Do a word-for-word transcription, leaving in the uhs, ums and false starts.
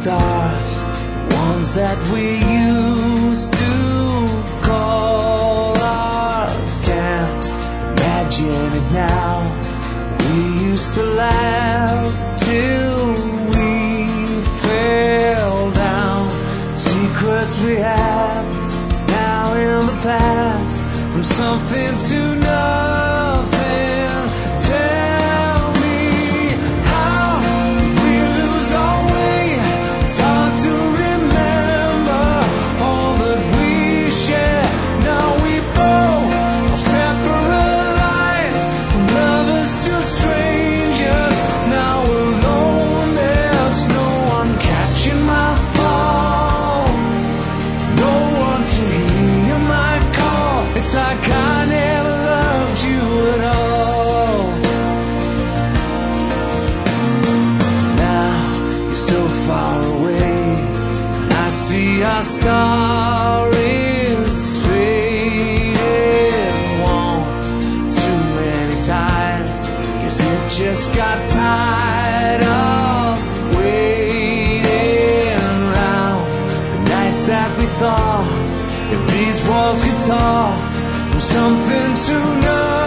stars, ones that we used to call ours. Can't imagine it now. We used to laugh till we fell down. Secrets we had now in the past, from something to nothing. Tell me, how did we lose our way? It's hard to remember all that we shared. Now we both on separate lines, from lovers to strangers. Now we're alone, there's no one catching my phone, no one to hear my call. It's like I never loved you at all. Now you're so far away, and I see our star is fading. One too many times, guess it just got tired of waiting around. The nights that we thought, if these walls could talk, from something to nothing.